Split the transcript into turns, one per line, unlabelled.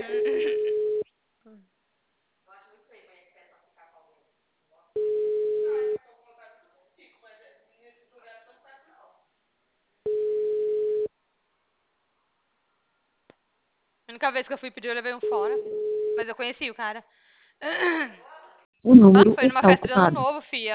A única vez que eu fui pedir, eu levei um fora. Mas eu conheci o cara.
O número
Foi numa
está
festa de ano
ocupado.
novo, fia.